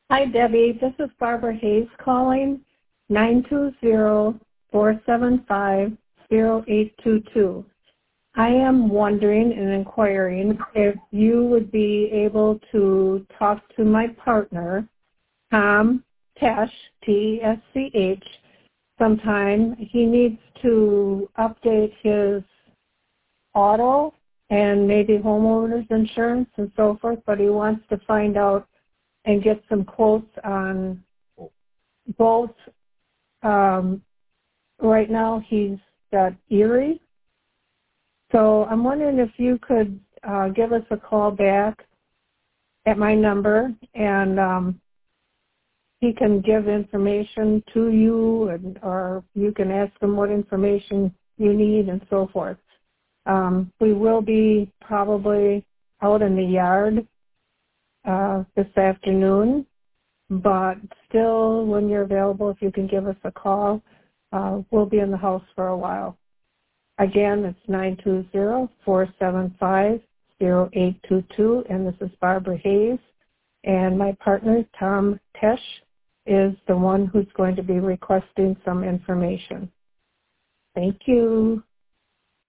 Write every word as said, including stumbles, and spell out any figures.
Hi, Debbie. This is Barbara Hayes calling, nine two zero, four seven five, zero eight two two. I am wondering and inquiring if you would be able to talk to my partner, Tom Tesh, T E S C H, sometime. He needs to update his auto and maybe homeowners insurance and so forth, but he wants to find out and get some quotes on both. Um, right now he's got Erie. So I'm wondering if you could uh, give us a call back at my number, and um, he can give information to you, and, or you can ask him what information you need and so forth. Um, we will be probably out in the yard uh, this afternoon, but still, when you're available, if you can give us a call, uh, we'll be in the house for a while. Again, it's nine two zero, four seven five, zero eight two two, and this is Barbara Hayes. And my partner, Tom Tesh, is the one who's going to be requesting some information. Thank you.